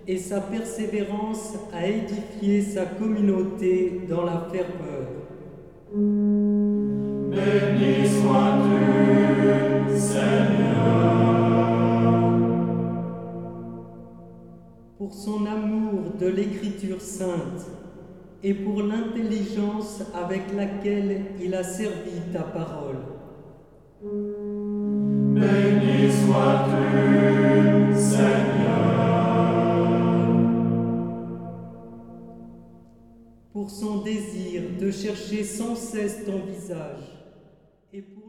et sa persévérance à édifier sa communauté dans la ferveur. Béni sois-tu, Seigneur. Pour son amour de l'Écriture sainte et pour l'intelligence avec laquelle il a servi ta parole. Béni sois-tu, Seigneur. Pour son désir de chercher sans cesse ton visage et pour